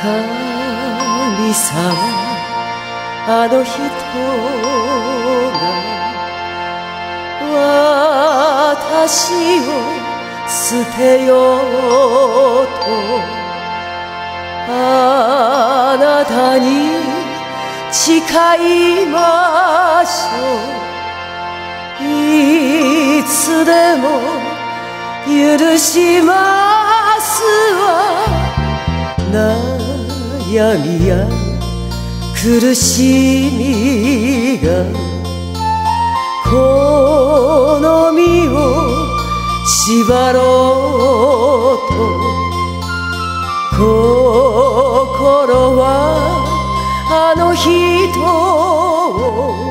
神様あの人が私を捨てようとあなたに誓いましょういつでも許しますわ悩みや苦しみがこの身を縛ろうと心はあの人を